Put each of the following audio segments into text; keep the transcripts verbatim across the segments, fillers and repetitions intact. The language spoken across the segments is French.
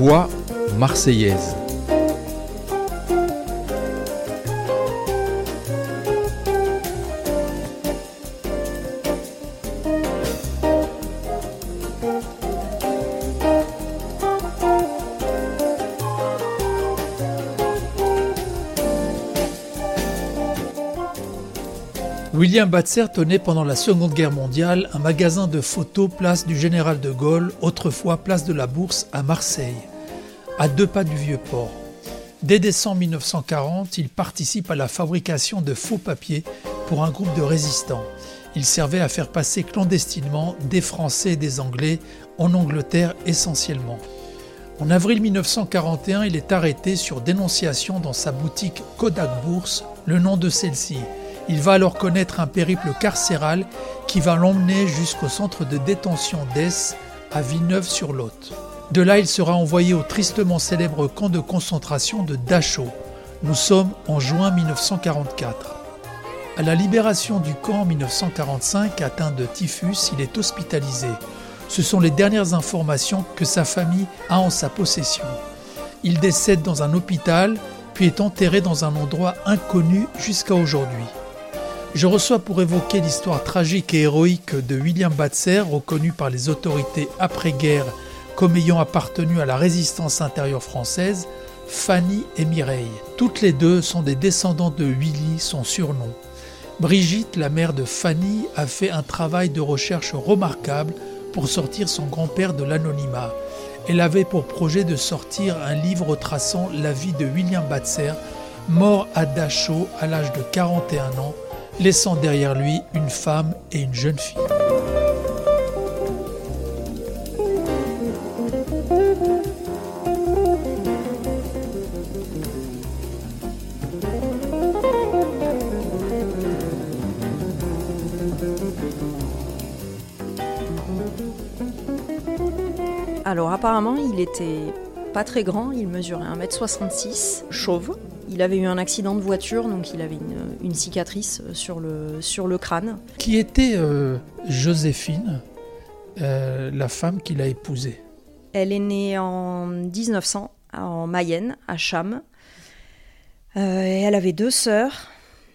Voix marseillaise. William Batzer tenait pendant la Seconde Guerre mondiale un magasin de photos place du Général de Gaulle, autrefois place de la Bourse à Marseille, à deux pas du Vieux-Port. Dès décembre mille neuf cent quarante, il participe à la fabrication de faux papiers pour un groupe de résistants. Il servait à faire passer clandestinement des Français et des Anglais, en Angleterre essentiellement. En avril mille neuf cent quarante et un, il est arrêté sur dénonciation dans sa boutique Kodak Bourse, le nom de celle-ci. Il va alors connaître un périple carcéral qui va l'emmener jusqu'au centre de détention d'Hesse à Villeneuve-sur-Lot. De là, il sera envoyé au tristement célèbre camp de concentration de Dachau. Nous sommes en juin mille neuf cent quarante-quatre. À la libération du camp en mille neuf cent quarante-cinq, atteint de typhus, il est hospitalisé. Ce sont les dernières informations que sa famille a en sa possession. Il décède dans un hôpital, puis est enterré dans un endroit inconnu jusqu'à aujourd'hui. Je reçois pour évoquer l'histoire tragique et héroïque de William Batzer, reconnu par les autorités après-guerre comme ayant appartenu à la résistance intérieure française, Fanny et Mireille. Toutes les deux sont des descendantes de Willy, son surnom. Brigitte, la mère de Fanny, a fait un travail de recherche remarquable pour sortir son grand-père de l'anonymat. Elle avait pour projet de sortir un livre retraçant la vie de William Batzer, mort à Dachau à l'âge de quarante et un ans, laissant derrière lui une femme et une jeune fille. Alors apparemment, il était pas très grand, il mesurait un mètre soixante-six, chauve. Il avait eu un accident de voiture, donc il avait une, une cicatrice sur le, sur le crâne. Qui était euh, Joséphine, euh, la femme qu'il a épousée? Elle est née en dix-neuf cents, en Mayenne, à Cham. Euh, et elle avait deux sœurs.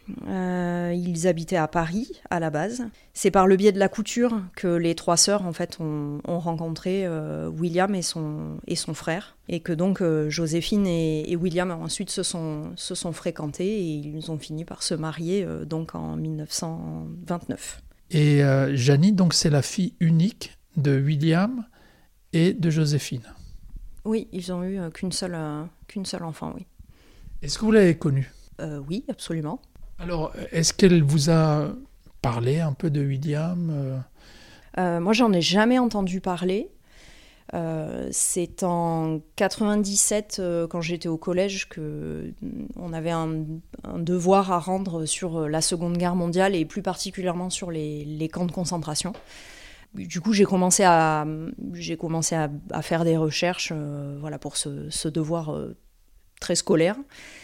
Euh, ils habitaient à Paris, à la base. C'est par le biais de la couture que les trois sœurs, en fait, ont, ont rencontré euh, William et son, et son frère. Et que donc euh, Joséphine et, et William ensuite se sont, se sont fréquentés et ils ont fini par se marier euh, donc en mille neuf cent vingt-neuf. Et euh, Janie, donc, c'est la fille unique de William et de Joséphine. Oui, ils ont eu euh, qu'une seule, euh, qu'une seule enfant, oui. Est-ce que vous l'avez connue? euh, Oui, absolument. Alors, est-ce qu'elle vous a parlé un peu de William? euh... Euh, Moi, j'en ai jamais entendu parler. Euh, c'est en quatre-vingt-dix-sept, euh, quand j'étais au collège, qu'on avait un, un devoir à rendre sur la Seconde Guerre mondiale et plus particulièrement sur les, les camps de concentration. Du coup, j'ai commencé à, j'ai commencé à, à faire des recherches euh, voilà, pour ce, ce devoir euh, très scolaire.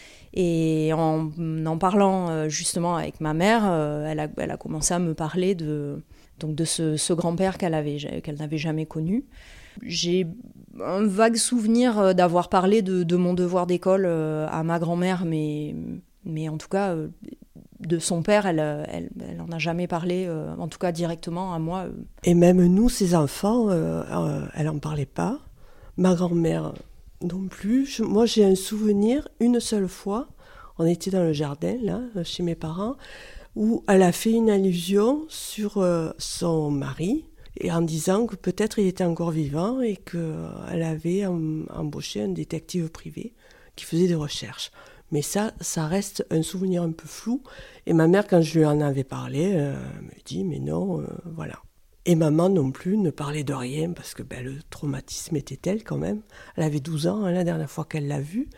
Et en en parlant justement avec ma mère, elle a, elle a commencé à me parler de, donc de ce, ce grand-père qu'elle avait, qu'elle n'avait jamais connu. J'ai un vague souvenir d'avoir parlé de, de mon devoir d'école à ma grand-mère, mais, mais en tout cas, de son père, elle elle, elle en a jamais parlé, en tout cas directement à moi. Et même nous, ses enfants, euh, euh, elle n'en parlait pas. Ma grand-mère non plus. Je, moi, j'ai un souvenir, une seule fois, on était dans le jardin, là, chez mes parents, où elle a fait une allusion sur euh, son mari, et en disant que peut-être il était encore vivant et qu'elle avait em, embauché un détective privé qui faisait des recherches. Mais ça, ça reste un souvenir un peu flou. Et ma mère, quand je lui en avais parlé, euh, me dit, mais non, euh, voilà. Et maman non plus ne parlait de rien parce que ben, le traumatisme était tel quand même. Elle avait douze ans hein, la dernière fois qu'elle l'a vue.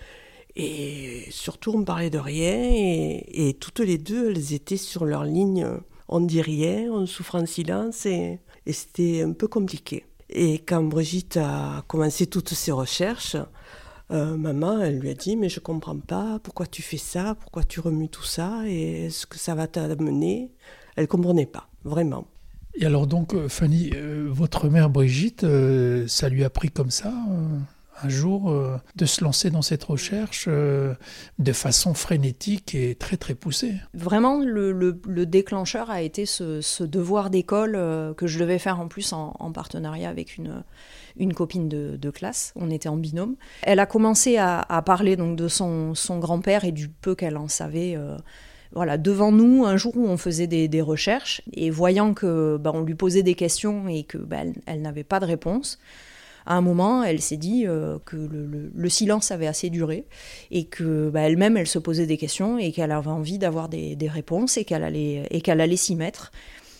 Et surtout, on ne parlait de rien. Et, et toutes les deux, elles étaient sur leur ligne. On ne dit rien, on souffre en silence. Et, et c'était un peu compliqué. Et quand Brigitte a commencé toutes ses recherches, euh, maman, elle lui a dit « Mais je ne comprends pas, pourquoi tu fais ça, pourquoi tu remues tout ça, et est-ce que ça va t'amener ?» Elle ne comprenait pas, vraiment. Et alors donc, Fanny, euh, votre mère Brigitte, euh, ça lui a pris comme ça, euh, un jour euh, de se lancer dans cette recherche euh, de façon frénétique et très très poussée. Vraiment, le, le, le déclencheur a été ce, ce devoir d'école euh, que je devais faire en plus en, en partenariat avec une, une copine de, de classe. On était en binôme. Elle a commencé à, à parler donc, de son, son grand-père et du peu qu'elle en savait euh, voilà, devant nous, un jour où on faisait des, des recherches, et voyant que bah, on lui posait des questions et que bah, elle, elle n'avait pas de réponse, à un moment, elle s'est dit euh, que le, le, le silence avait assez duré et que bah, elle-même, elle se posait des questions et qu'elle avait envie d'avoir des, des réponses et qu'elle allait, et qu'elle allait s'y mettre.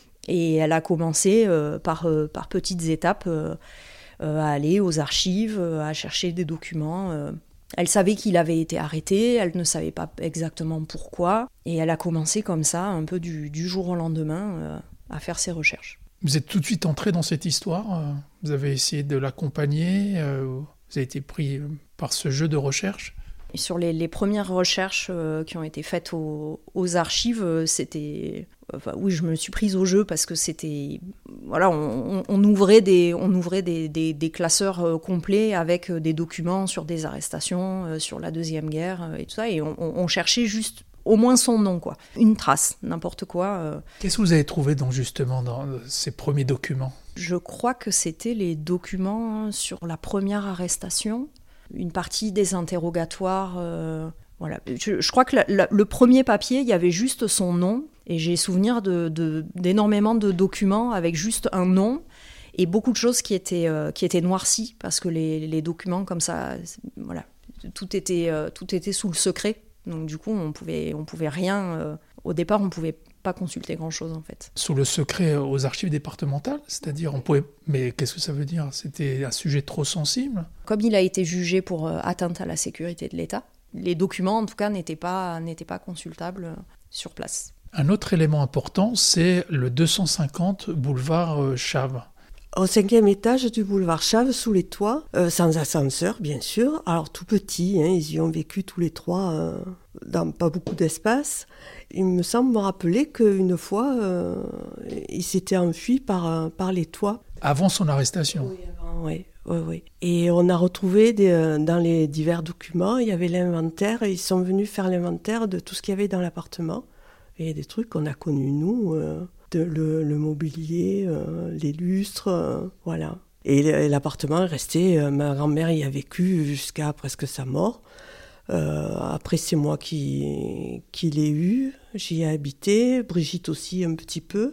Et elle a commencé euh, par, euh, par petites étapes euh, euh, à aller aux archives, euh, à chercher des documents. Euh, Elle savait qu'il avait été arrêté, elle ne savait pas exactement pourquoi, et elle a commencé comme ça, un peu du, du jour au lendemain, euh, à faire ses recherches. Vous êtes tout de suite entré dans cette histoire, vous avez essayé de l'accompagner, euh, vous avez été pris par ce jeu de recherche. Et sur les, les premières recherches euh, qui ont été faites aux, aux archives, euh, c'était... Enfin, oui, je me suis prise au jeu parce que c'était... Voilà, on, on ouvrait, des, on ouvrait des, des, des classeurs euh, complets avec euh, des documents sur des arrestations, euh, sur la Deuxième Guerre euh, et tout ça, et on, on cherchait juste au moins son nom, quoi. Une trace, n'importe quoi. Euh. Qu'est-ce que vous avez trouvé donc, justement dans ces premiers documents ? Je crois que c'était les documents sur la première arrestation, une partie des interrogatoires... Euh, Voilà. Je, je crois que la, la, le premier papier, il y avait juste son nom, et j'ai souvenir de, de, d'énormément de documents avec juste un nom, et beaucoup de choses qui étaient, euh, qui étaient noircies, parce que les, les documents comme ça, voilà, tout était, euh, tout était sous le secret, donc du coup on pouvait, on pouvait rien, euh, au départ on pouvait pas consulter grand-chose en fait. Sous le secret aux archives départementales, c'est-à-dire on pouvait... Mais qu'est-ce que ça veut dire ? C'était un sujet trop sensible ? Comme il a été jugé pour euh, atteinte à la sécurité de l'État, les documents, en tout cas, n'étaient pas, n'étaient pas consultables sur place. Un autre élément important, c'est le deux cent cinquante boulevard Chave. Au cinquième étage du boulevard Chave, sous les toits, euh, sans ascenseur, bien sûr. Alors, tout petit, hein, ils y ont vécu tous les trois euh, dans pas beaucoup d'espace. Il me semble me rappeler qu'une fois, euh, il s'était enfui par, par les toits. Avant son arrestation ? Oui, avant, oui. Oui, oui. Et on a retrouvé des, dans les divers documents, il y avait l'inventaire, et ils sont venus faire l'inventaire de tout ce qu'il y avait dans l'appartement. Et il y a des trucs qu'on a connus, nous, euh, de, le, le mobilier, euh, les lustres, euh, voilà. Et l'appartement est resté, euh, ma grand-mère y a vécu jusqu'à presque sa mort. Euh, après, c'est moi qui, qui l'ai eu, j'y ai habité, Brigitte aussi un petit peu.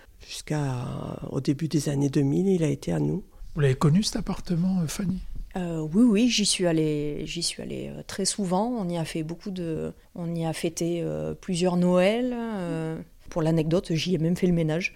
Jusqu'au début des années deux mille, il a été à nous. Vous l'avez connu cet appartement, Fanny ? euh, Oui, oui, j'y suis allée, j'y suis allée euh, très souvent. On y a fait beaucoup de, on y a fêté euh, plusieurs Noëls. Euh, pour l'anecdote, j'y ai même fait le ménage.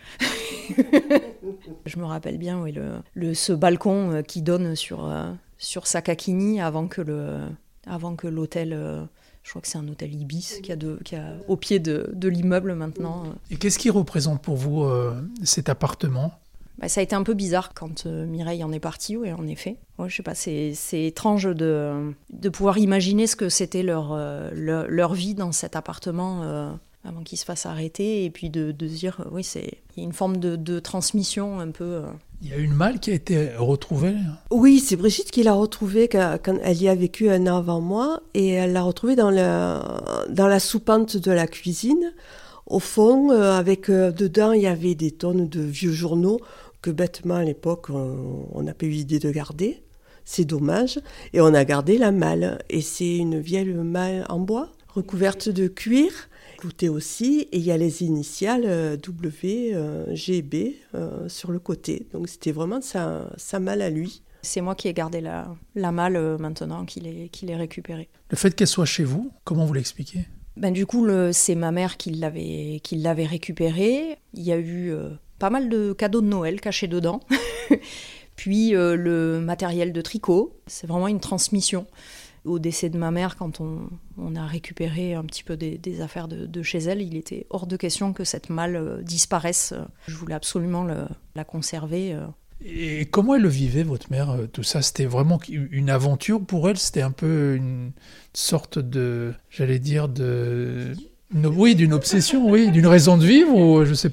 Je me rappelle bien, oui, le, le ce balcon euh, qui donne sur euh, sur Sakakini avant que le, avant que l'hôtel. Euh, Je crois que c'est un hôtel Ibis qui a, de, qui a au pied de, de l'immeuble maintenant. Et qu'est-ce qui représente pour vous euh, cet appartement ? Bah, ça a été un peu bizarre quand euh, Mireille en est partie, oui, en effet. Ouais, je sais pas, c'est, c'est étrange de, de pouvoir imaginer ce que c'était leur, euh, leur, leur vie dans cet appartement euh, avant qu'il se fasse arrêter, et puis de, de se dire, oui, c'est, il y a une forme de, de transmission un peu... Euh... Il y a une malle qui a été retrouvée ? Oui, c'est Brigitte qui l'a retrouvée quand, quand elle y a vécu un an avant moi, et elle l'a retrouvée dans la, dans la soupente de la cuisine. Au fond, euh, avec euh, dedans, il y avait des tonnes de vieux journaux que bêtement à l'époque, on n'a pas eu l'idée de garder. C'est dommage. Et on a gardé la malle. Et c'est une vieille malle en bois, recouverte de cuir, cloutée aussi. Et il y a les initiales euh, W, euh, G, B euh, sur le côté. Donc c'était vraiment sa, sa malle à lui. C'est moi qui ai gardé la, la malle euh, maintenant qu'il est, qu'il est récupérée. Le fait qu'elle soit chez vous, comment vous l'expliquez ? Ben, du coup, le, c'est ma mère qui l'avait, qui l'avait récupérée. Il y a eu euh, pas mal de cadeaux de Noël cachés dedans. Puis euh, le matériel de tricot. C'est vraiment une transmission. Au décès de ma mère, quand on, on a récupéré un petit peu des, des affaires de, de chez elle, il était hors de question que cette malle euh, disparaisse. Je voulais absolument le, la conserver. Euh. Et comment elle le vivait, votre mère, tout ça ? C'était vraiment une aventure pour elle ? C'était un peu une sorte de, j'allais dire, de... Oui, d'une obsession, oui, d'une raison de vivre, ou je sais pas.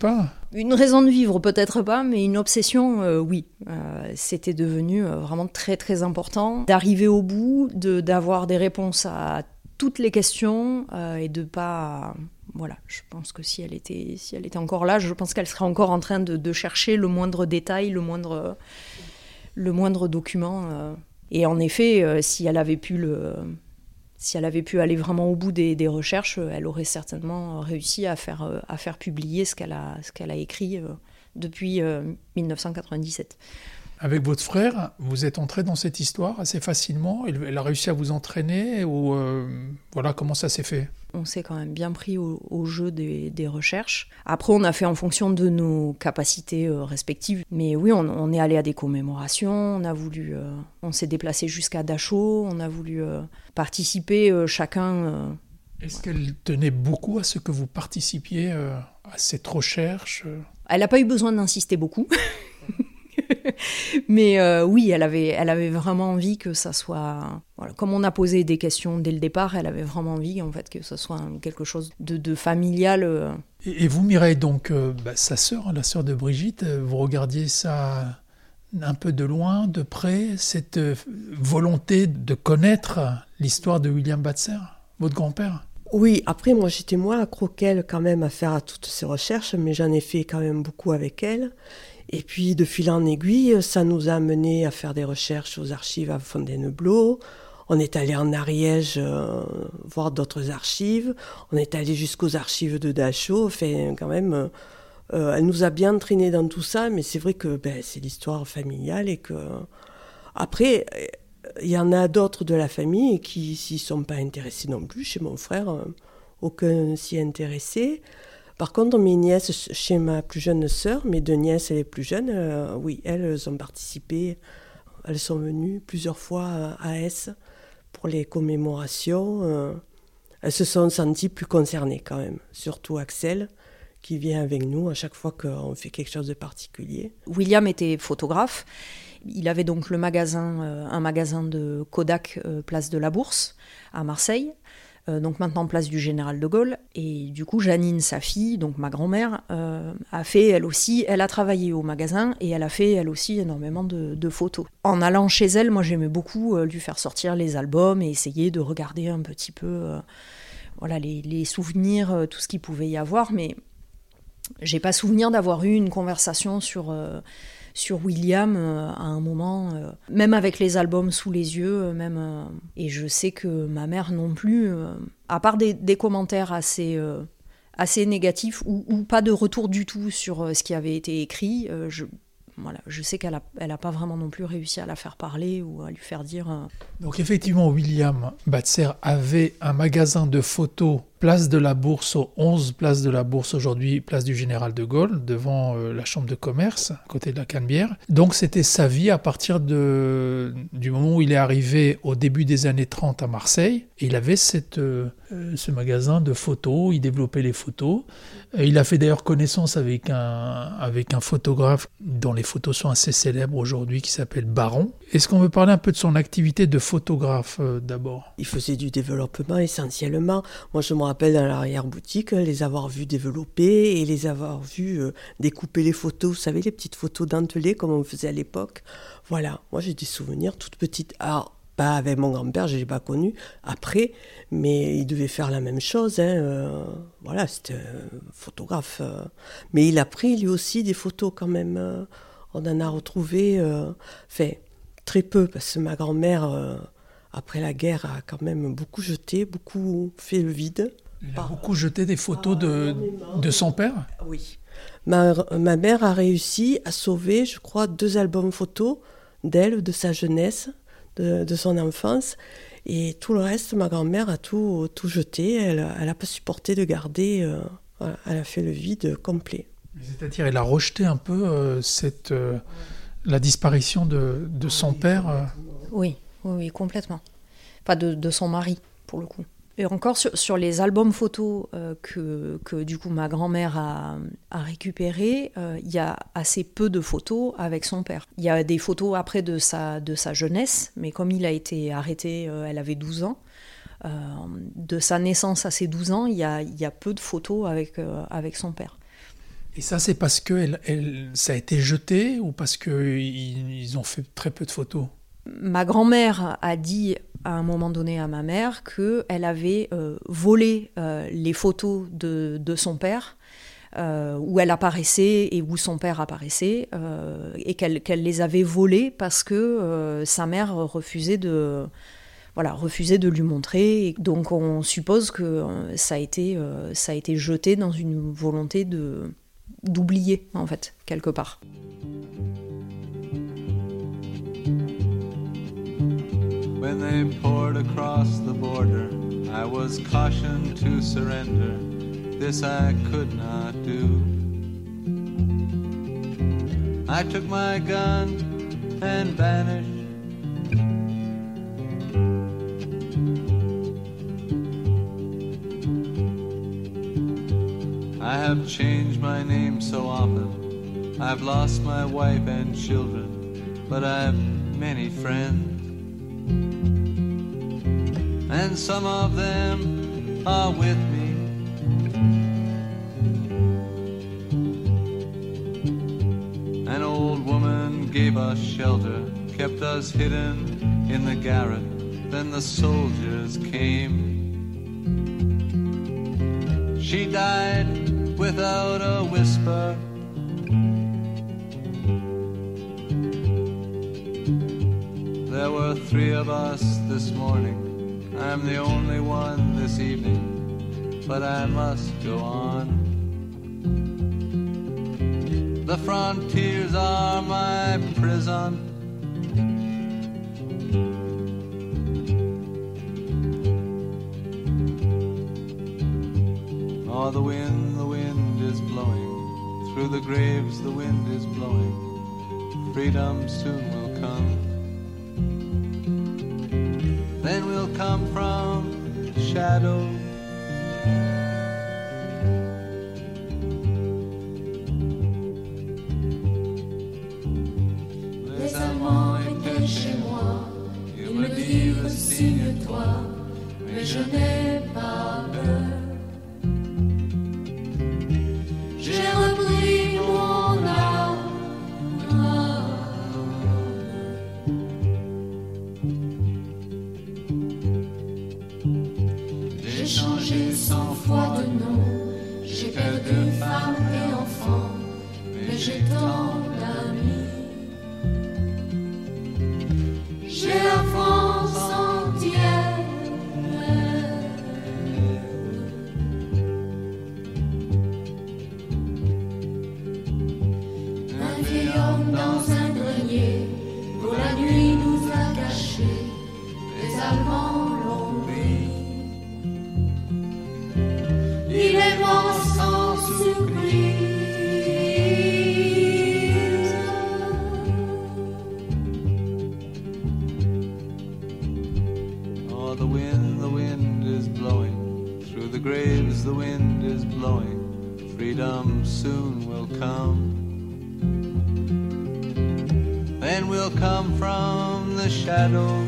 Une raison de vivre, peut-être pas, mais une obsession, euh, oui. Euh, c'était devenu euh, vraiment très très important d'arriver au bout, de, d'avoir des réponses à toutes les questions euh, et de pas... Voilà, je pense que si elle était, si elle était encore là, je pense qu'elle serait encore en train de, de chercher le moindre détail, le moindre, le moindre document. Euh. Et en effet, euh, si elle avait pu le... Si elle avait pu aller vraiment au bout des, des recherches, elle aurait certainement réussi à faire, à faire publier ce qu'elle a, ce qu'elle a écrit depuis dix-neuf cent quatre-vingt-dix-sept. Avec votre frère, vous êtes entré dans cette histoire assez facilement. Elle a réussi à vous entraîner ou euh, voilà, comment ça s'est fait? On s'est quand même bien pris au, au jeu des, des recherches. Après, on a fait en fonction de nos capacités euh, respectives. Mais oui, on, on est allé à des commémorations, on a voulu, euh, on s'est déplacé jusqu'à Dachau, on a voulu euh, participer euh, chacun. Euh, Est-ce qu'elle tenait beaucoup à ce que vous participiez euh, à cette recherche? Elle n'a pas eu besoin d'insister beaucoup. Mais euh, oui, elle avait, elle avait vraiment envie que ça soit... Voilà, comme on a posé des questions dès le départ, elle avait vraiment envie en fait, que ce soit quelque chose de, de familial. Euh. Et, et vous, Mireille, donc, euh, bah, sa sœur, la sœur de Brigitte, vous regardiez ça un peu de loin, de près, cette euh, volonté de connaître l'histoire de William Batzer, votre grand-père? Oui, après, moi, j'étais moins accro qu'elle quand même à faire à toutes ces recherches, mais j'en ai fait quand même beaucoup avec elle. Et puis, de fil en aiguille, ça nous a amené à faire des recherches aux archives à Fontainebleau. On est allé en Ariège euh, voir d'autres archives. On est allé jusqu'aux archives de Dachau. Enfin, quand même, euh, elle nous a bien entraînés dans tout ça, mais c'est vrai que ben, c'est l'histoire familiale et que... Après, il y en a d'autres de la famille qui s'y sont pas intéressés non plus. Chez mon frère, euh, aucun s'y intéressait. Par contre, mes nièces, chez ma plus jeune sœur, mes deux nièces les plus jeunes, euh, oui, elles ont participé. Elles sont venues plusieurs fois à Aes pour les commémorations. Euh, elles se sont senties plus concernées quand même, surtout Axel, qui vient avec nous à chaque fois qu'on fait quelque chose de particulier. William était photographe. Il avait donc le magasin, euh, un magasin de Kodak, euh, place de la Bourse, à Marseille. Euh, donc maintenant place du Général de Gaulle. Et du coup, Janine, sa fille, donc ma grand-mère, euh, a fait elle aussi, elle a travaillé au magasin et elle a fait elle aussi énormément de, de photos. En allant chez elle, moi j'aimais beaucoup euh, lui faire sortir les albums et essayer de regarder un petit peu euh, voilà, les, les souvenirs, euh, tout ce qu'il pouvait y avoir. Mais j'ai pas souvenir d'avoir eu une conversation sur... Euh, sur William euh, à un moment, euh, même avec les albums sous les yeux, euh, même, euh, et je sais que ma mère non plus, euh, à part des, des commentaires assez, euh, assez négatifs ou, ou pas de retour du tout sur euh, ce qui avait été écrit, euh, je, voilà, je sais qu'elle n'a elle a pas vraiment non plus réussi à la faire parler ou à lui faire dire... Euh... Donc effectivement, William Batzer avait un magasin de photos place de la Bourse, au onze place de la Bourse, aujourd'hui place du Général de Gaulle, devant euh, la Chambre de commerce, à côté de la Canebière. Donc c'était sa vie à partir de, du moment où il est arrivé au début des années trente à Marseille. Et il avait cette, euh, ce magasin de photos, il développait les photos. Et il a fait d'ailleurs connaissance avec un, avec un photographe dont les photos sont assez célèbres aujourd'hui, qui s'appelle Baron. Est-ce qu'on veut parler un peu de son activité de photographe euh, d'abord? Il faisait du développement essentiellement. Moi je me rappelle dans l'arrière-boutique les avoir vus développer et les avoir vus euh, découper les photos. Vous savez, les petites photos dentelées comme on faisait à l'époque. Voilà, moi j'ai des souvenirs toutes petites. Alors, pas avec mon grand-père, je ne l'ai pas connu après, mais il devait faire la même chose. Hein, euh, voilà, c'était un photographe. Euh, mais il a pris lui aussi des photos quand même. Euh, on en a retrouvé, euh, enfin, très peu, parce que ma grand-mère, euh, après la guerre, a quand même beaucoup jeté, beaucoup fait le vide. Il a beaucoup jeté des photos de, de son père? Oui. Ma, ma mère a réussi à sauver, je crois, deux albums photos d'elle, de sa jeunesse, de, de son enfance. Et tout le reste, ma grand-mère a tout, tout jeté. Elle n'a pas supporté de garder. Euh, voilà, elle a fait le vide complet. C'est-à-dire, elle a rejeté un peu euh, cette, euh, la disparition de, de son père euh... Oui, oui, oui, complètement. Enfin, de, de son mari, pour le coup. Et encore sur, sur les albums photos euh, que, que du coup ma grand-mère a, a récupérés, il euh, y a assez peu de photos avec son père. Il y a des photos après de sa, de sa jeunesse, mais comme il a été arrêté, euh, elle avait douze ans. Euh, de sa naissance à ses douze ans, il y a, y a peu de photos avec, euh, avec son père. Et ça, c'est parce que elle, elle, ça a été jeté ou parce qu'ils ils ont fait très peu de photos? Ma grand-mère a dit à un moment donné à ma mère qu'elle avait euh, volé euh, les photos de, de son père, euh, où elle apparaissait et où son père apparaissait, euh, et qu'elle, qu'elle les avait volées parce que euh, sa mère refusait de, voilà, refusait de lui montrer. Et donc on suppose que euh, ça a été, euh, ça a été jeté dans une volonté de, d'oublier, en fait, quelque part. When they poured across the border, I was cautioned to surrender. This I could not do. I took my gun and vanished. I have changed my name so often. I've lost my wife and children, but I've many friends. And some of them are with me. An old woman gave us shelter, kept us hidden in the garret. Then the soldiers came. She died without a whisper. There were three of us this morning. I'm the only one this evening, but I must go on. The frontiers are my prison. Oh, the wind, the wind is blowing. Through the graves the wind is blowing. Freedom soon will come. Then we'll come from shadow. Les Allemands étaient chez moi, ils me dirent signe-toi, mais je n'ai pas peur. J'ai repris mon âme. J'ai changé cent fois de nom, j'ai perdu femme et enfant, mais j'ai tant d'amis. J'ai la France entière. Un vieil homme dans un grenier, pour la nuit nous a cachés, les Allemands l'ont pris. Il est mort sans surprise. Oh, the wind, the wind is blowing. Through the graves the wind is blowing. Freedom soon will come. Then we'll come from the shadows.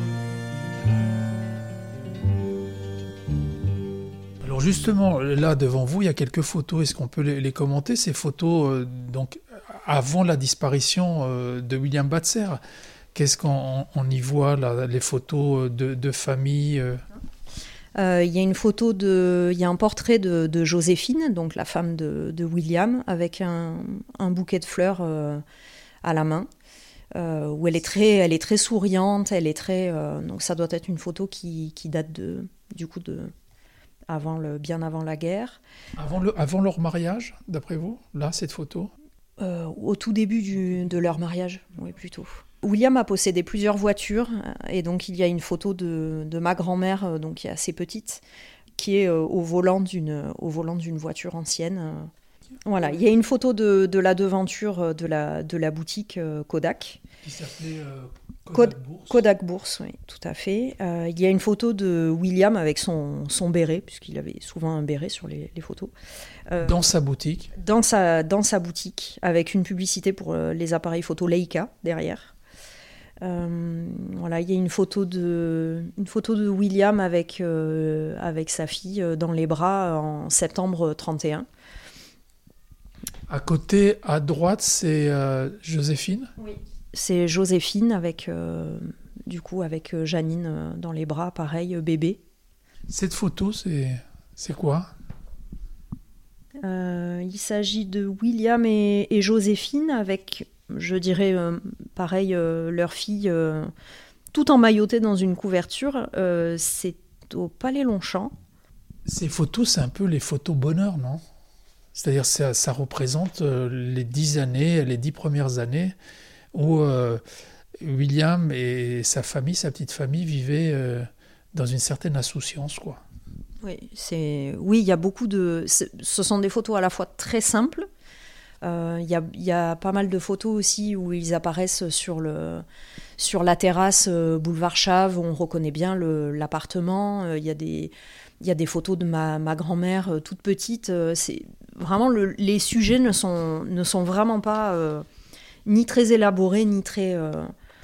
Alors justement, là devant vous, il y a quelques photos. Est-ce qu'on peut les, les commenter, ces photos euh, donc avant la disparition euh, de William Batzer? Qu'est-ce qu'on on y voit là, les photos de, de famille euh... Euh, il y a une photo de, il y a un portrait de, de Joséphine, donc la femme de, de William, avec un, un bouquet de fleurs euh, à la main, euh, où elle est très, elle est très souriante, elle est très, euh, donc ça doit être une photo qui, qui date de, du coup de, avant le, bien avant la guerre. Avant, le, avant leur mariage, d'après vous, là cette photo? Euh, au tout début du, de leur mariage, oui plutôt. William a possédé plusieurs voitures et donc il y a une photo de, de ma grand-mère, donc qui est assez petite, qui est au volant d'une, au volant d'une voiture ancienne. Voilà, il y a une photo de, de la devanture de la, de la boutique Kodak. Qui s'appelait euh, Kodak Bourse. Kodak Bourse, oui, tout à fait. Euh, il y a une photo de William avec son, son béret, puisqu'il avait souvent un béret sur les, les photos. Euh, dans sa boutique dans sa, dans sa boutique, avec une publicité pour les appareils photo Leica derrière. Euh, voilà, il y a une photo de, une photo de William avec, euh, avec sa fille dans les bras en septembre trente et un. À côté, à droite, c'est euh, Joséphine. Oui. C'est Joséphine avec, euh, du coup, avec Janine euh, dans les bras, pareil, bébé. Cette photo, c'est, c'est quoi ? euh, Il s'agit de William et, et Joséphine avec, je dirais, euh, pareil, euh, leur fille, euh, tout emmaillotée dans une couverture. Euh, c'est au Palais Longchamp. Ces photos, c'est un peu les photos bonheur, non ? C'est-à-dire ça, ça représente euh, les dix années, les dix premières années où euh, William et sa famille, sa petite famille, vivaient euh, dans une certaine insouciance, quoi. Oui, c'est... oui, il y a beaucoup de... c'est... Ce sont des photos à la fois très simples. Euh, il y a, il y a pas mal de photos aussi où ils apparaissent sur, le... sur la terrasse euh, boulevard Chave, où on reconnaît bien le... l'appartement. Euh, il y a des... Il y a des photos de ma, ma grand-mère euh, toute petite. Euh, c'est... Vraiment, le... les sujets ne sont, ne sont vraiment pas euh, ni très élaborés, ni très... Euh...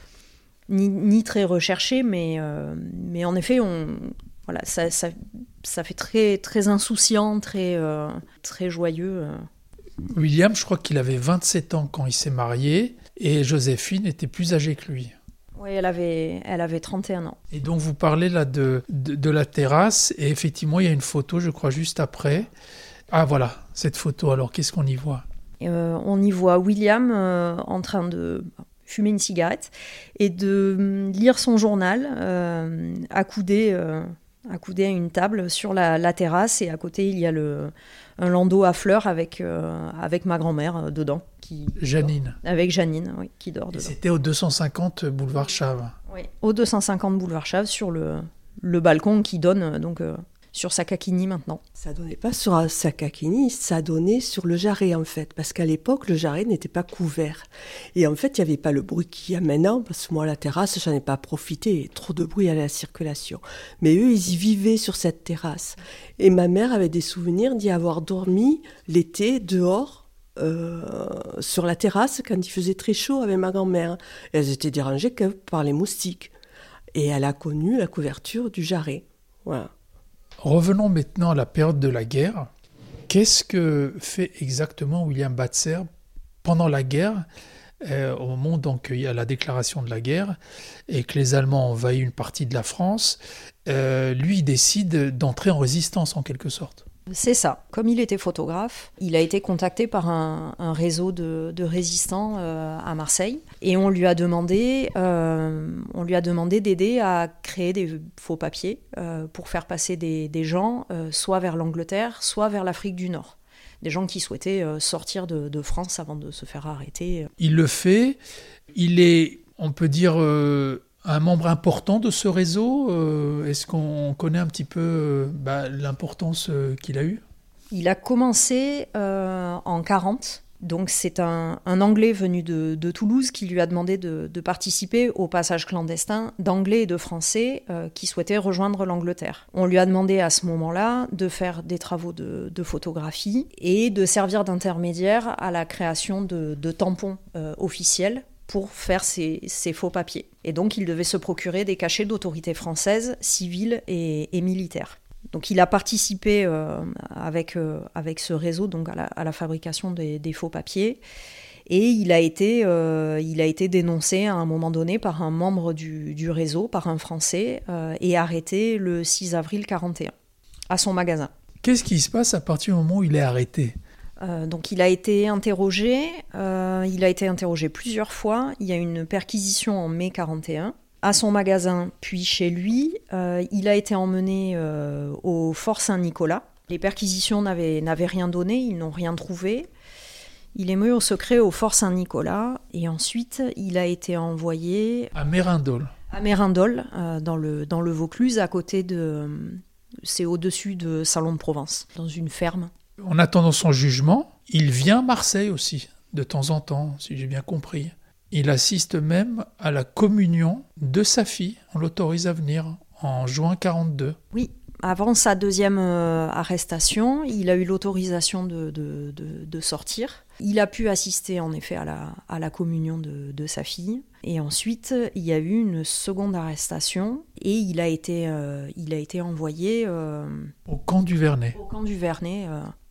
Ni, ni très recherchés, mais, euh... mais en effet, on... Voilà, ça, ça, ça fait très, très insouciant, très, euh, très joyeux. William, je crois qu'il avait vingt-sept ans quand il s'est marié, et Joséphine était plus âgée que lui. Oui, elle avait, elle avait trente et un ans. Et donc vous parlez là de, de, de la terrasse, et effectivement il y a une photo, je crois, juste après. Ah voilà, cette photo, alors qu'est-ce qu'on y voit ? euh, On y voit William euh, en train de... fumer une cigarette et de lire son journal euh, accoudé, euh, accoudé à une table sur la, la terrasse, et à côté il y a le, un landau à fleurs avec, euh, avec ma grand-mère euh, dedans. Qui Janine. Dort. Avec Janine, oui, qui dort dedans. Et c'était au deux cent cinquante boulevard Chave. Oui, au deux cent cinquante boulevard Chave, sur le, le balcon qui donne donc, euh, sur Sakakini maintenant. Ça donnait pas sur Sakakini, ça donnait sur le Jarret en fait, parce qu'à l'époque le Jarret n'était pas couvert. Et en fait il n'y avait pas le bruit qu'il y a maintenant, parce que moi la terrasse j'en ai pas profité, trop de bruit à la circulation. Mais eux ils y vivaient sur cette terrasse. Et ma mère avait des souvenirs d'y avoir dormi l'été dehors, euh, sur la terrasse quand il faisait très chaud avec ma grand-mère. Et elles étaient dérangées que par les moustiques. Et elle a connu la couverture du Jarret. Voilà. Revenons maintenant à la période de la guerre. Qu'est-ce que fait exactement William Batzer pendant la guerre, euh, au moment donc il y a la déclaration de la guerre et que les Allemands envahissent une partie de la France, euh, lui il décide d'entrer en résistance en quelque sorte. C'est ça. Comme il était photographe, il a été contacté par un, un réseau de, de résistants euh, à Marseille, et on lui a demandé, euh, on lui a demandé d'aider à créer des faux papiers euh, pour faire passer des, des gens euh, soit vers l'Angleterre, soit vers l'Afrique du Nord. Des gens qui souhaitaient euh, sortir de, de France avant de se faire arrêter. Il le fait. Il est, on peut dire, euh, un membre important de ce réseau. euh, Est-ce qu'on connaît un petit peu euh, bah, l'importance euh, qu'il a eue ? Il a commencé euh, en quarante. Donc c'est un, un Anglais venu de, de Toulouse qui lui a demandé de, de participer au passage clandestin d'Anglais et de Français euh, qui souhaitaient rejoindre l'Angleterre. On lui a demandé à ce moment-là de faire des travaux de, de photographie et de servir d'intermédiaire à la création de, de tampons euh, officiels pour faire ces, ces faux papiers. Et donc il devait se procurer des cachets d'autorités françaises, civiles et, et militaires. Donc il a participé euh, avec, euh, avec ce réseau donc à, la, à la fabrication des, des faux papiers, et il a, été, euh, il a été dénoncé à un moment donné par un membre du, du réseau, par un Français, euh, et arrêté le six avril quarante et un à son magasin. Qu'est-ce qui se passe à partir du moment où il est arrêté ? Euh, donc il a été interrogé, euh, il a été interrogé plusieurs fois. Il y a eu une perquisition en mai quarante et un à son magasin, puis chez lui. Euh, il a été emmené euh, au Fort Saint-Nicolas. Les perquisitions n'avaient, n'avaient rien donné, ils n'ont rien trouvé. Il est mis au secret au Fort Saint-Nicolas, et ensuite il a été envoyé à Mérindol. À Mérindol, euh, dans, le, dans le Vaucluse, à côté de... C'est au-dessus de Salon de Provence, dans une ferme. En attendant son jugement, il vient à Marseille aussi, de temps en temps, si j'ai bien compris. Il assiste même à la communion de sa fille. On l'autorise à venir en juin quarante-deux. Oui, avant sa deuxième euh, arrestation, il a eu l'autorisation de, de, de, de sortir. Il a pu assister en effet à la, à la communion de, de sa fille. Et ensuite, il y a eu une seconde arrestation et il a été, euh, il a été envoyé... Euh, au camp du Vernet. Au camp du Vernet. Euh,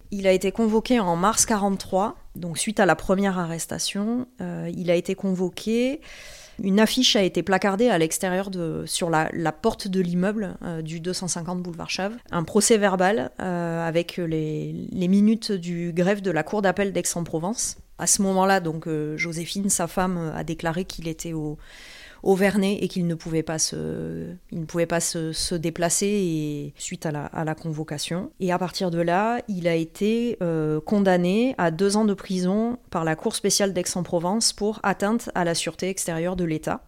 Il a été convoqué en mars quarante-trois, donc suite à la première arrestation. Euh, il a été convoqué. Une affiche a été placardée à l'extérieur de, sur la, la porte de l'immeuble euh, du deux cent cinquante boulevard Chave. Un procès verbal euh, avec les, les minutes du greffe de la cour d'appel d'Aix-en-Provence. À ce moment-là, donc, euh, Joséphine, sa femme, a déclaré qu'il était au, au Vernet et qu'il ne pouvait pas se, il ne pouvait pas se, se déplacer et, suite à la, à la convocation. Et à partir de là, il a été euh, condamné à deux ans de prison par la Cour spéciale d'Aix-en-Provence pour atteinte à la sûreté extérieure de l'État.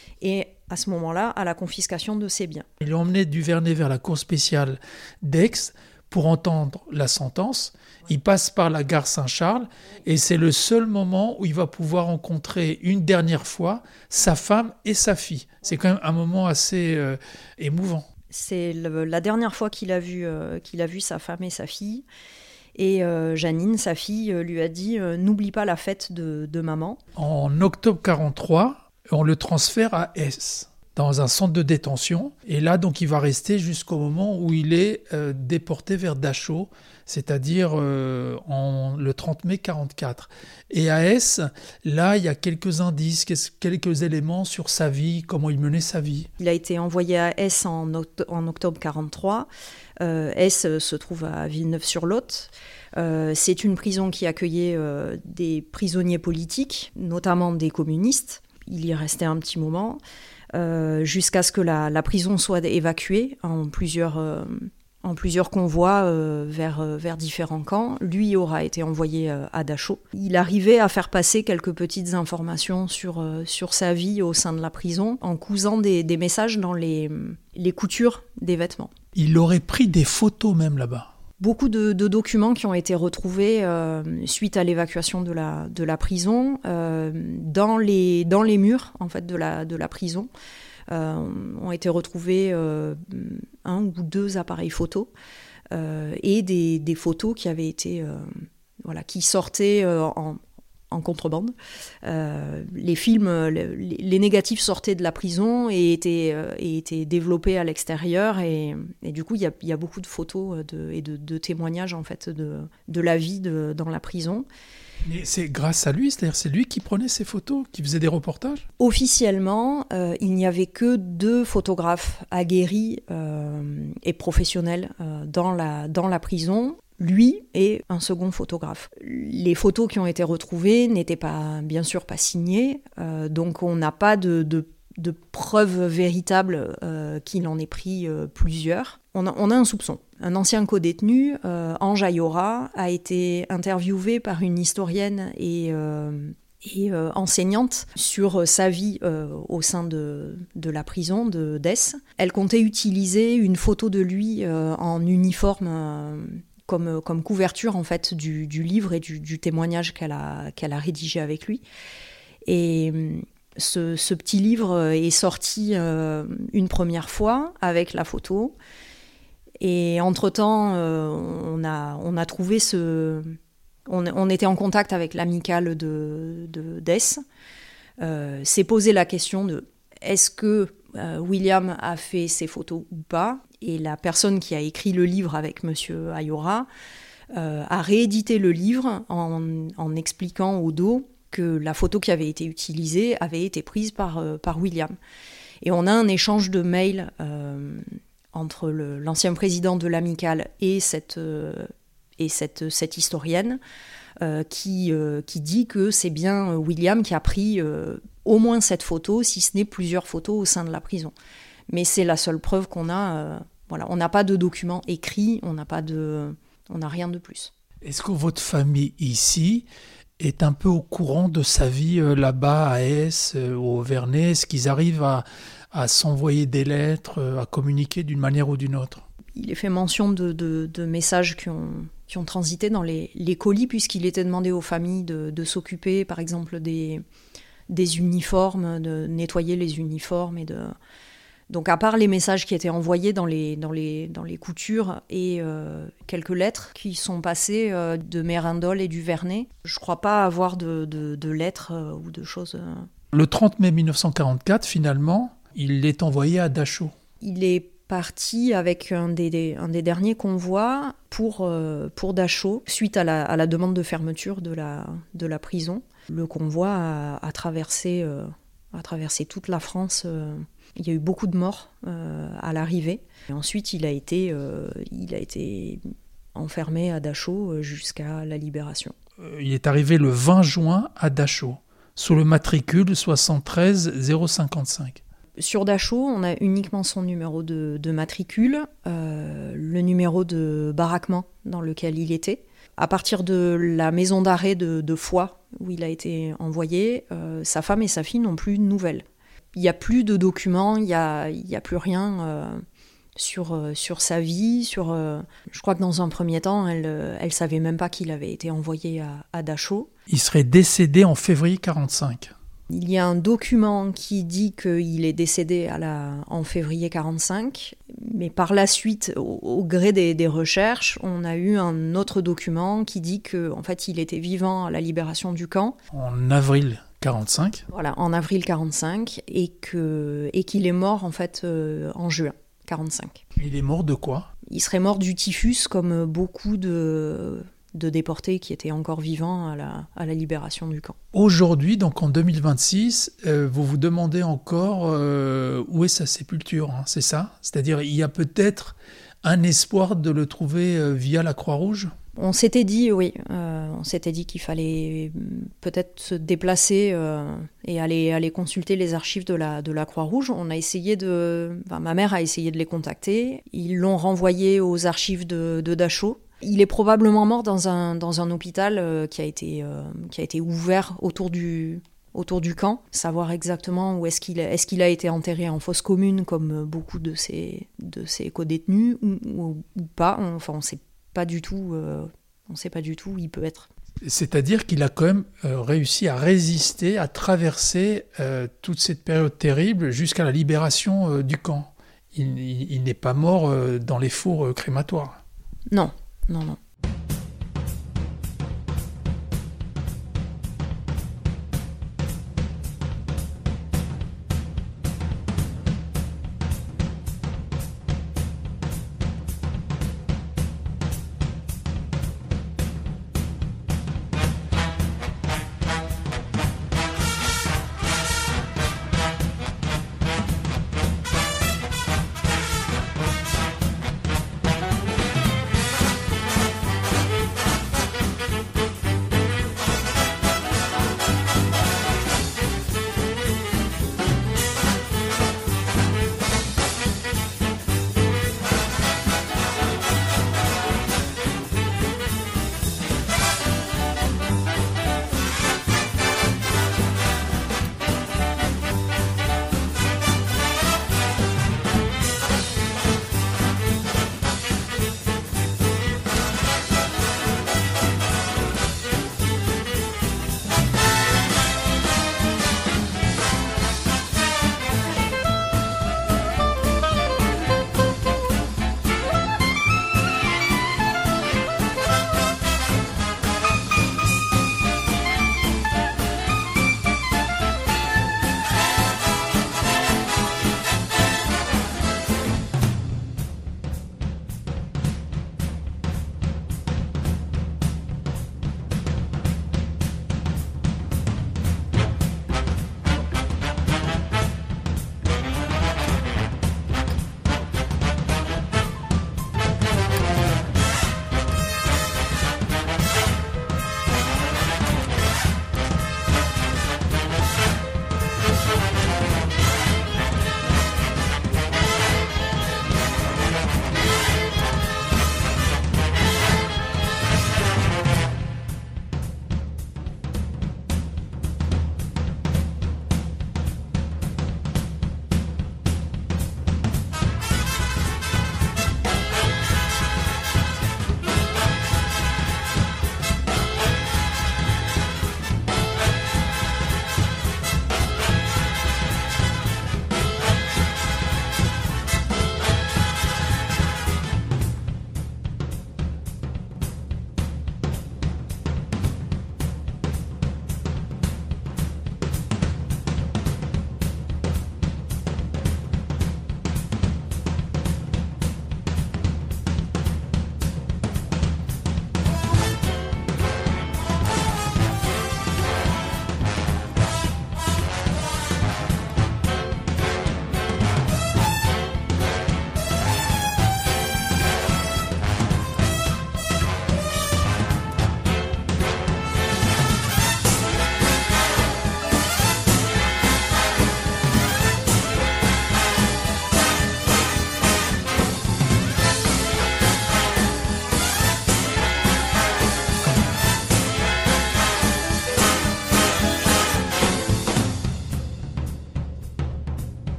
Et à ce moment-là, à la confiscation de ses biens. Il l'a emmené du Vernet vers la Cour spéciale d'Aix pour entendre la sentence. Il passe par la gare Saint-Charles et c'est le seul moment où il va pouvoir rencontrer une dernière fois sa femme et sa fille. C'est quand même un moment assez euh, émouvant. C'est le, la dernière fois qu'il a vu, euh, qu'il a vu sa femme et sa fille. Et euh, Janine, sa fille, euh, lui a dit euh, « N'oublie pas la fête de, de maman ». En octobre quarante-trois, on le transfère à Aix, dans un centre de détention. Et là, donc, il va rester jusqu'au moment où il est euh, déporté vers Dachau, c'est-à-dire euh, en, le trente mai quarante-quatre. Et à Aix, là, il y a quelques indices, quelques éléments sur sa vie, comment il menait sa vie. Il a été envoyé à Aix en, oct- en octobre quarante-trois. Euh, Aix se trouve à Villeneuve-sur-Lot. Euh, c'est une prison qui accueillait euh, des prisonniers politiques, notamment des communistes. Il y est resté un petit moment. Euh, jusqu'à ce que la, la prison soit évacuée en plusieurs, euh, en plusieurs convois euh, vers, euh, vers différents camps. Lui aura été envoyé euh, à Dachau. Il arrivait à faire passer quelques petites informations sur, euh, sur sa vie au sein de la prison en cousant des, des messages dans les, les coutures des vêtements. Il aurait pris des photos même là-bas. Beaucoup de, de documents qui ont été retrouvés euh, suite à l'évacuation de la, de la prison euh, dans, les, dans les murs en fait, de, la, de la prison. Euh, ont été retrouvés euh, un ou deux appareils photos euh, et des, des photos qui avaient été euh, voilà, qui sortaient euh, en, en contrebande. Euh, les films, les, les négatifs sortaient de la prison et étaient, euh, et étaient développés à l'extérieur. Et, et du coup, il y a, y a beaucoup de photos de, et de, de témoignages en fait, de, de la vie de, dans la prison. Mais c'est grâce à lui, c'est-à-dire c'est lui qui prenait ces photos, qui faisait des reportages ? Officiellement, euh, il n'y avait que deux photographes aguerris euh, et professionnels euh, dans, la, dans la prison. Lui et un second photographe. Les photos qui ont été retrouvées n'étaient pas, bien sûr pas signées, euh, donc on n'a pas de, de, de preuves véritables euh, qu'il en ait pris euh, plusieurs. On a, on a un soupçon. Un ancien codétenu, euh, Ange Ayora, a été interviewé par une historienne et... Euh, et euh, enseignante sur sa vie euh, au sein de, de la prison de d'Aix. Elle comptait utiliser une photo de lui euh, en uniforme euh, comme, comme couverture en fait, du, du livre et du, du témoignage qu'elle a, qu'elle a rédigé avec lui. Et ce, ce petit livre est sorti euh, une première fois avec la photo. Et entre-temps, euh, on, a, on a trouvé ce... On, on était en contact avec l'amicale de, de d'Aix. Euh, s'est posé la question de est-ce que euh, William a fait ces photos ou pas ? Et la personne qui a écrit le livre avec Monsieur Ayora euh, a réédité le livre en, en expliquant au dos que la photo qui avait été utilisée avait été prise par, euh, par William. Et on a un échange de mails euh, entre le, l'ancien président de l'amicale et cette... Euh, et cette, cette historienne euh, qui, euh, qui dit que c'est bien William qui a pris euh, au moins cette photo, si ce n'est plusieurs photos au sein de la prison. Mais c'est la seule preuve qu'on a. Euh, voilà, on n'a pas de documents écrits, on n'a pas de, on n'a rien de plus. Est-ce que votre famille ici est un peu au courant de sa vie euh, là-bas à Aix, euh, au Vernet ? Est-ce qu'ils arrivent à, à s'envoyer des lettres, euh, à communiquer d'une manière ou d'une autre ? Il est fait mention de, de, de messages qui ont, qui ont transité dans les, les colis, puisqu'il était demandé aux familles de, de s'occuper, par exemple, des, des uniformes, de nettoyer les uniformes. Et de... Donc, à part les messages qui étaient envoyés dans les, dans les, dans les coutures et euh, quelques lettres qui sont passées euh, de Mérindol et du Vernet, je ne crois pas avoir de, de, de lettres euh, ou de choses... Euh... Le trente mai mille neuf cent quarante-quatre, finalement, il est envoyé à Dachau. Il est parti avec un des, des, un des derniers convois pour, euh, pour Dachau, suite à la, à la demande de fermeture de la, de la prison. Le convoi a, a, traversé, euh, a traversé toute la France. Euh, il y a eu beaucoup de morts euh, à l'arrivée. Et ensuite, il a été, euh, il a été enfermé à Dachau jusqu'à la libération. Il est arrivé le vingt juin à Dachau, sous le matricule soixante-treize zéro cinquante-cinq. Sur Dachau, on a uniquement son numéro de, de matricule, euh, le numéro de baraquement dans lequel il était. À partir de la maison d'arrêt de, de Foix, où il a été envoyé, euh, sa femme et sa fille n'ont plus de nouvelles. Il n'y a plus de documents, il n'y a, il y a plus rien euh, sur, euh, sur sa vie. Sur, euh, je crois que dans un premier temps, elle ne savait même pas qu'il avait été envoyé à, à Dachau. Il serait décédé en février quarante-cinq. Il y a un document qui dit qu'il est décédé à la, en février quarante-cinq, mais par la suite, au, au gré des, des recherches, on a eu un autre document qui dit qu'en fait, il était vivant à la libération du camp. En avril quarante-cinq. Voilà, en avril quarante-cinq, et, que, et qu'il est mort en fait euh, en juin quarante-cinq. Il est mort de quoi ? Il serait mort du typhus, comme beaucoup de... de déportés qui étaient encore vivants à la, à la libération du camp. Aujourd'hui, donc en deux mille vingt-six, euh, vous vous demandez encore euh, où est sa sépulture, hein, c'est ça ? C'est-à-dire, il y a peut-être un espoir de le trouver euh, via la Croix-Rouge ? On s'était dit, oui, euh, on s'était dit qu'il fallait peut-être se déplacer euh, et aller, aller consulter les archives de la, de la Croix-Rouge. On a essayé de... Enfin, ma mère a essayé de les contacter. Ils l'ont renvoyé aux archives de, de Dachau. Il est probablement mort dans un, dans un hôpital euh, qui, a été, euh, qui a été ouvert autour du, autour du camp. Savoir exactement où est-ce qu'il, est-ce qu'il a été enterré en fosse commune, comme beaucoup de ses, de ses co-détenus, ou, ou, ou pas. On, enfin, on ne sait pas du tout, euh, on sait pas du tout où il peut être. C'est-à-dire qu'il a quand même euh, réussi à résister, à traverser euh, toute cette période terrible jusqu'à la libération euh, du camp. Il, il, il n'est pas mort euh, dans les fours euh, crématoires. Non. Non, non.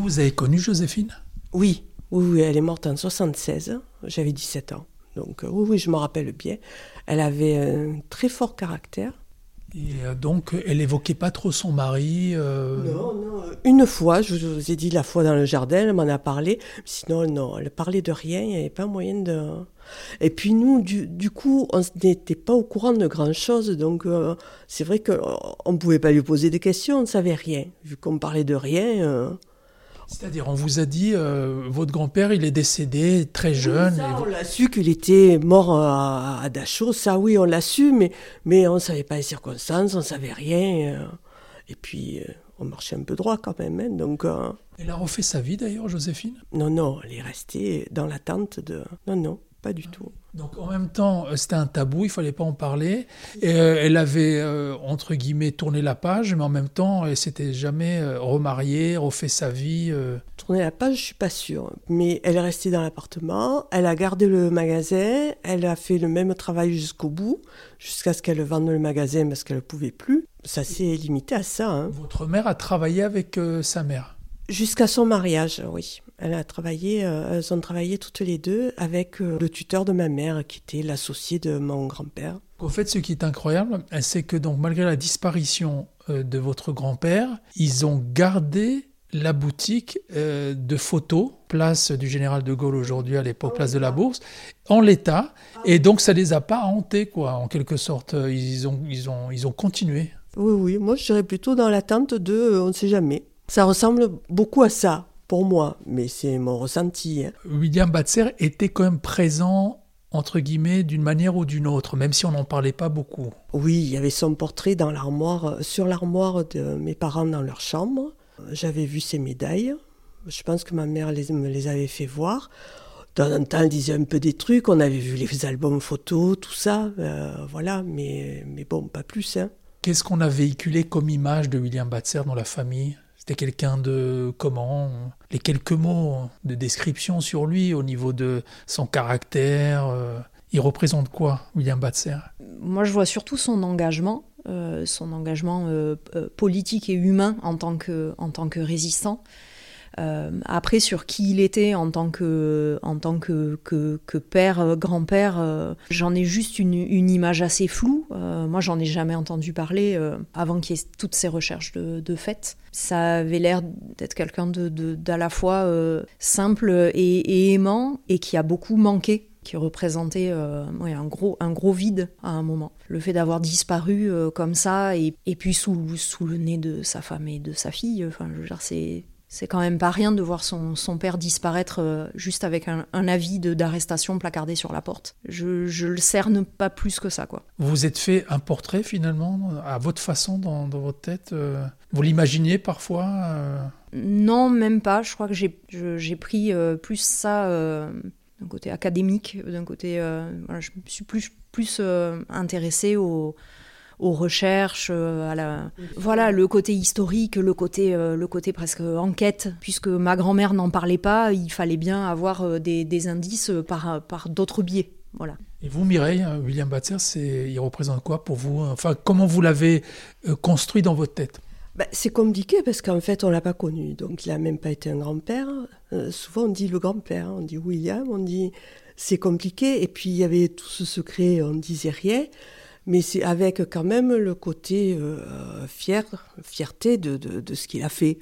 vous avez connu Joséphine ? Oui, oui, oui, elle est morte en soixante-seize, j'avais dix-sept ans. Donc oui, oui, je me rappelle bien. Elle avait un très fort caractère. Et euh, donc, elle évoquait pas trop son mari euh... Non, non. Une fois, je vous ai dit la fois dans le jardin, elle m'en a parlé. Sinon, non, elle parlait de rien, il n'y avait pas moyen de... Et puis nous, du, du coup, on n'était pas au courant de grand-chose. Donc, euh, c'est vrai qu'on ne pouvait pas lui poser des questions, on ne savait rien. Vu qu'on parlait de rien... Euh... C'est-à-dire, on vous a dit, euh, votre grand-père, il est décédé très jeune. Oui, ça, et vous... on l'a su qu'il était mort à, à Dachau, ça oui, on l'a su, mais, mais on ne savait pas les circonstances, on ne savait rien. Euh, et puis, euh, on marchait un peu droit quand même. Hein, donc, euh... Elle a refait sa vie d'ailleurs, Joséphine ? Non, non, elle est restée dans l'attente de... Non, non, pas du tout. Donc en même temps, c'était un tabou, il ne fallait pas en parler. Et, euh, elle avait, euh, entre guillemets, tourné la page, mais en même temps, elle ne s'était jamais euh, remariée, refait sa vie. Euh... Tourner la page, je ne suis pas sûre. Mais elle est restée dans l'appartement, elle a gardé le magasin, elle a fait le même travail jusqu'au bout, jusqu'à ce qu'elle vende le magasin parce qu'elle ne pouvait plus. Ça s'est limité à ça. Hein. Votre mère a travaillé avec euh, sa mère ? Jusqu'à son mariage, oui. Elle a travaillé, euh, elles ont travaillé toutes les deux avec euh, le tuteur de ma mère, qui était l'associé de mon grand-père. En fait, ce qui est incroyable, c'est que donc, malgré la disparition euh, de votre grand-père, ils ont gardé la boutique euh, de photos, place du Général de Gaulle aujourd'hui, à l'époque, place de la Bourse, en l'état. Et donc, ça les a pas hantés, quoi, en quelque sorte. Ils ont, ils ont, ils ont continué. Oui, oui. Moi, je serais plutôt dans l'attente de euh, on ne sait jamais. Ça ressemble beaucoup à ça, pour moi, mais c'est mon ressenti. Hein. William Batzer était quand même présent, entre guillemets, d'une manière ou d'une autre, même si on n'en parlait pas beaucoup. Oui, il y avait son portrait dans l'armoire, sur l'armoire de mes parents dans leur chambre. J'avais vu ses médailles. Je pense que ma mère les, me les avait fait voir. De temps en temps, elle disait un peu des trucs. On avait vu les albums photos, tout ça. Euh, voilà, mais, mais bon, pas plus. Hein. Qu'est-ce qu'on a véhiculé comme image de William Batzer dans la famille ? C'était quelqu'un de comment ? Les quelques mots de description sur lui au niveau de son caractère. Euh, il représente quoi, William Batzer ? Moi, je vois surtout son engagement, euh, son engagement euh, euh, politique et humain en tant que, en tant que résistant. Euh, après, sur qui il était en tant que, en tant que, que, que père, euh, grand-père, euh, j'en ai juste une, une image assez floue. Euh, moi, j'en ai jamais entendu parler euh, avant qu'il y ait toutes ces recherches de, de fait. Ça avait l'air d'être quelqu'un de, de, d'à la fois euh, simple et, et aimant, et qui a beaucoup manqué, qui représentait euh, ouais, un, gros, un gros vide à un moment. Le fait d'avoir disparu euh, comme ça, et, et puis sous, sous le nez de sa femme et de sa fille, enfin, je veux dire, c'est... C'est quand même pas rien de voir son, son père disparaître euh, juste avec un, un avis de, d'arrestation placardé sur la porte. Je, je le cerne pas plus que ça, quoi. Vous vous êtes fait un portrait, finalement, à votre façon, dans, dans votre tête euh, Vous l'imaginiez parfois euh... Non, même pas. Je crois que j'ai, je, j'ai pris euh, plus ça euh, d'un côté académique, d'un côté... Euh, voilà, je me suis plus, plus euh, intéressée au... aux recherches, à la... voilà, le côté historique, le côté, euh, le côté presque enquête. Puisque ma grand-mère n'en parlait pas, il fallait bien avoir des, des indices par, par d'autres biais. Voilà. Et vous, Mireille, William Batzer, c'est, il représente quoi pour vous ? Enfin, comment vous l'avez euh, construit dans votre tête ? Ben, c'est compliqué parce qu'en fait, on ne l'a pas connu. Donc, il n'a même pas été un grand-père. Euh, souvent, on dit le grand-père, on dit William, on dit... C'est compliqué. Et puis, il y avait tout ce secret, on ne disait rien. Mais c'est avec quand même le côté euh, fier, fierté de, de, de ce qu'il a fait.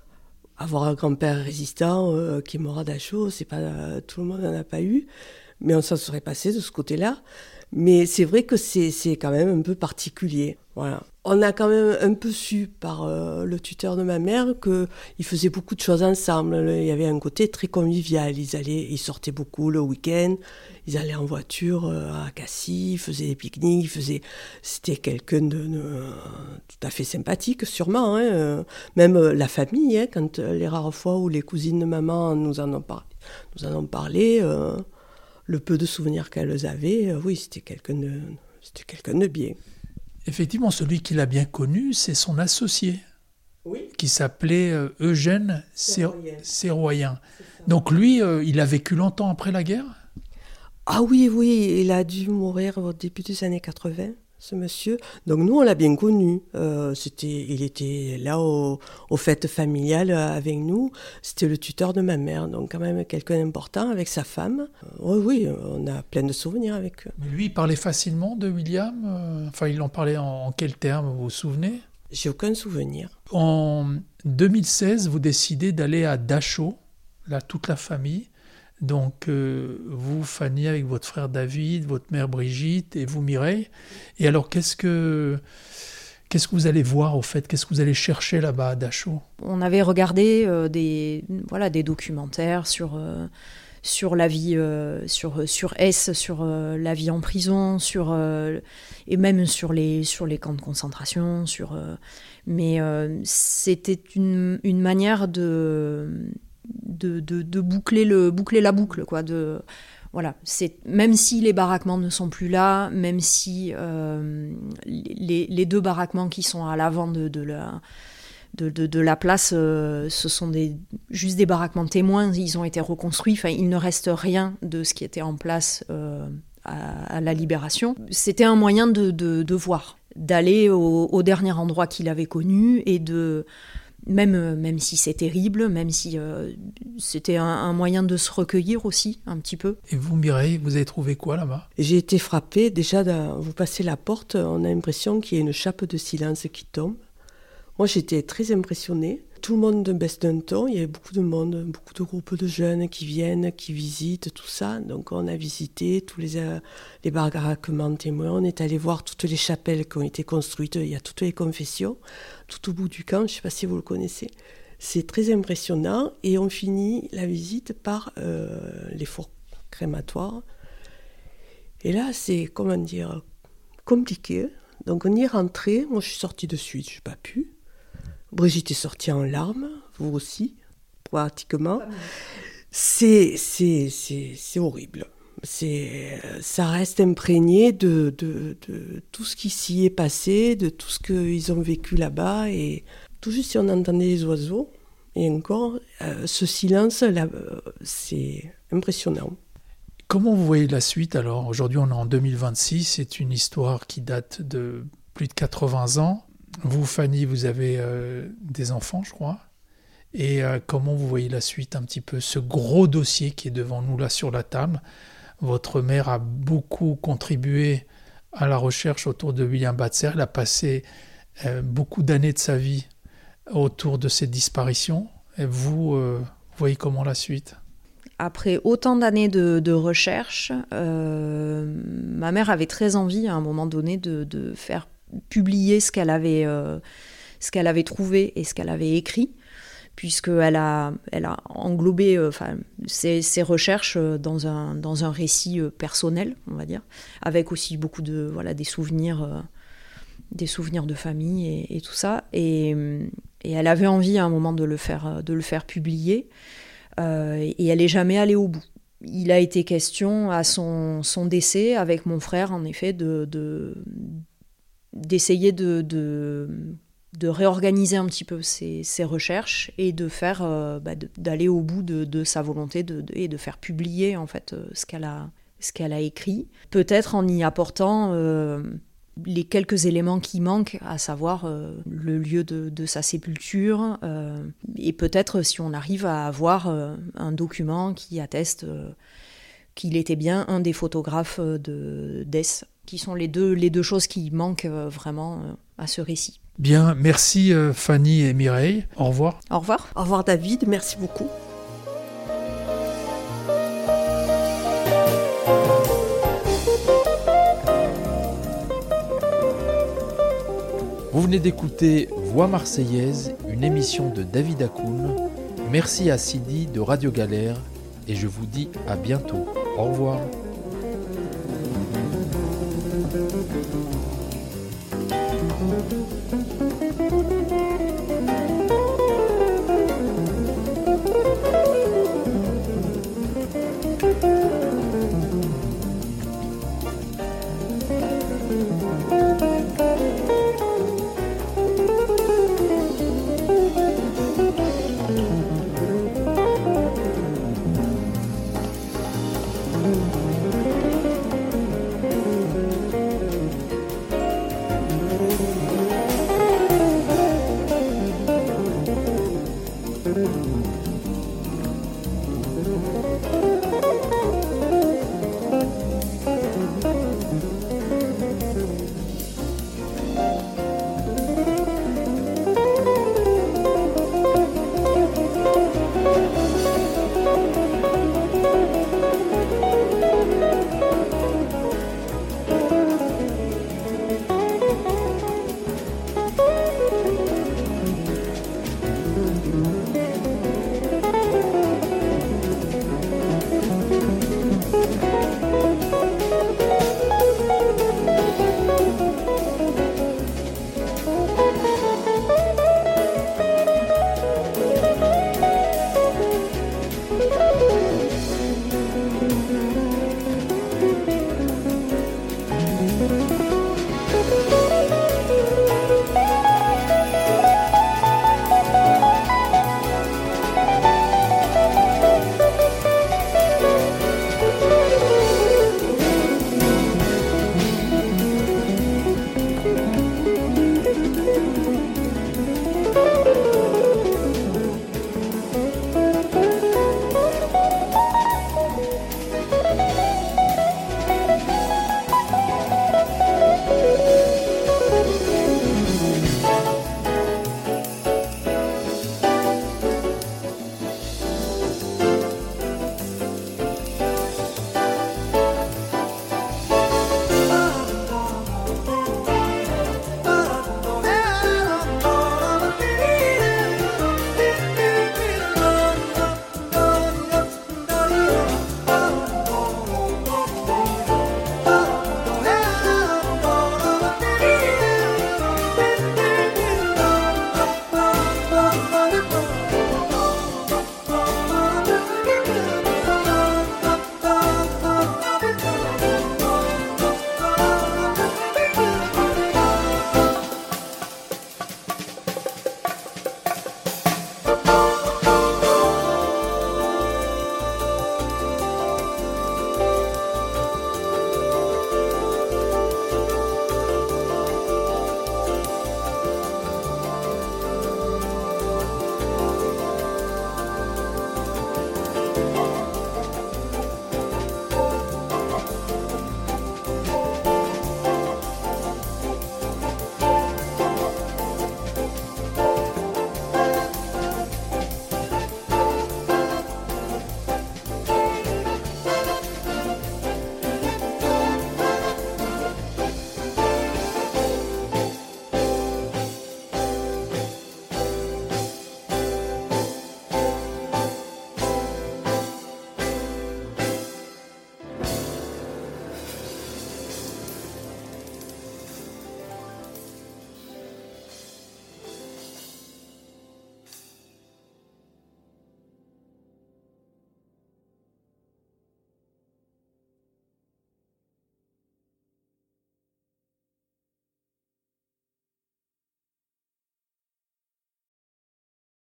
Avoir un grand-père résistant euh, qui est mort à Dachau, c'est pas, euh, tout le monde n'en a pas eu, mais on s'en serait passé de ce côté-là. Mais c'est vrai que c'est, c'est quand même un peu particulier. Voilà. On a quand même un peu su par euh, le tuteur de ma mère qu'ils faisaient beaucoup de choses ensemble. Il y avait un côté très convivial. Ils, allaient, ils sortaient beaucoup le week-end, ils allaient en voiture euh, à Cassis, ils faisaient des pique-niques. Ils faisaient... C'était quelqu'un de, de euh, tout à fait sympathique, sûrement. Hein, euh, même euh, la famille, hein, quand euh, les rares fois où les cousines de maman nous en ont, par... nous en ont parlé, euh, le peu de souvenirs qu'elles avaient, euh, oui, c'était quelqu'un de, c'était quelqu'un de bien. Effectivement, celui qui l'a bien connu, c'est son associé, oui. qui s'appelait euh, Eugène Serroyen. Donc lui, euh, il a vécu longtemps après la guerre ? Ah oui, oui, il a dû mourir au début des années quatre-vingts, ce monsieur. Donc nous, on l'a bien connu. Euh, c'était, il était là au, aux fêtes familiales avec nous. C'était le tuteur de ma mère, donc quand même quelqu'un d'important avec sa femme. Euh, oui, oui, on a plein de souvenirs avec eux. Mais lui, il parlait facilement de William. euh, Enfin, il en parlait en, en quels termes, vous vous souvenez? J'ai aucun souvenir. En deux mille seize, vous décidez d'aller à Dachau, là, toute la famille. Donc, euh, vous, Fanny, avec votre frère David, votre mère Brigitte et vous, Mireille. Et alors, qu'est-ce que, qu'est-ce que vous allez voir, au fait? Qu'est-ce que vous allez chercher là-bas à Dachau? On avait regardé euh, des, voilà, des documentaires sur, euh, sur la vie, euh, sur, sur S, sur euh, la vie en prison, sur, euh, et même sur les, sur les camps de concentration. Sur, euh, mais euh, c'était une, une manière de... De, de, de boucler, le, boucler la boucle, quoi. De, voilà, c'est, même si les baraquements ne sont plus là, même si euh, les, les deux baraquements qui sont à l'avant de, de, la, de, de, de la place, euh, ce sont des, juste des baraquements témoins, ils ont été reconstruits, enfin, il ne reste rien de ce qui était en place euh, à, à la Libération. C'était un moyen de, de, de voir, d'aller au, au dernier endroit qu'il avait connu et de... Même, même si c'est terrible, même si euh, c'était un, un moyen de se recueillir aussi, un petit peu. Et vous, Mireille, vous avez trouvé quoi là-bas? J'ai été frappée, déjà, dans, vous passez la porte, on a l'impression qu'il y a une chape de silence qui tombe. Moi, j'étais très impressionnée. Tout le monde baisse d'un ton, il y avait beaucoup de monde, beaucoup de groupes de jeunes qui viennent, qui visitent, tout ça. Donc on a visité tous les, euh, les baraquements témoins, on est allé voir toutes les chapelles qui ont été construites, il y a toutes les confessions, tout au bout du camp, je ne sais pas si vous le connaissez. C'est très impressionnant et on finit la visite par euh, les fours crématoires. Et là, c'est, comment dire, compliqué. Donc on y est rentré, moi je suis sortie de suite, je n'ai pas pu. Brigitte est sortie en larmes, vous aussi, pratiquement. C'est, c'est, c'est, c'est horrible. C'est, ça reste imprégné de, de, de tout ce qui s'y est passé, de tout ce qu'ils ont vécu là-bas. Et tout juste si on entendait les oiseaux, et encore, euh, ce silence, là, euh, c'est impressionnant. Comment vous voyez la suite alors? Aujourd'hui, on est en deux mille vingt-six, c'est une histoire qui date de plus de quatre-vingts ans. Vous, Fanny, vous avez euh, des enfants, je crois. Et euh, comment vous voyez la suite un petit peu? Ce gros dossier qui est devant nous là sur la table. Votre mère a beaucoup contribué à la recherche autour de William Batzer. Elle a passé euh, beaucoup d'années de sa vie autour de ces disparitions. Et vous, euh, vous voyez comment la suite? Après autant d'années de, de recherche, euh, ma mère avait très envie à un moment donné de, de faire publier ce qu'elle avait, euh, ce qu'elle avait trouvé et ce qu'elle avait écrit, puisqu'elle a, elle a englobé euh, enfin, ses, ses recherches dans un, dans un récit personnel, on va dire, avec aussi beaucoup de, voilà, des souvenirs, euh, des souvenirs de famille et, et tout ça. Et, et elle avait envie à un moment de le faire, de le faire publier, euh, et elle n'est jamais allée au bout. Il a été question à son, son décès, avec mon frère, en effet, de... de d'essayer de, de, de réorganiser un petit peu ses, ses recherches et de faire, euh, bah de, d'aller au bout de, de sa volonté de, de, et de faire publier en fait euh, ce qu'elle a, ce qu'elle a écrit. Peut-être en y apportant euh, les quelques éléments qui manquent, à savoir euh, le lieu de, de sa sépulture euh, et peut-être si on arrive à avoir euh, un document qui atteste euh, qu'il était bien un des photographes de d'Es, qui sont les deux, les deux choses qui manquent vraiment à ce récit. Bien, merci Fanny et Mireille. Au revoir. Au revoir. Au revoir David, merci beaucoup. Vous venez d'écouter Voix marseillaise, une émission de David Hakoun. Merci à Sidi de Radio Galère et je vous dis à bientôt. Au revoir. Thank you.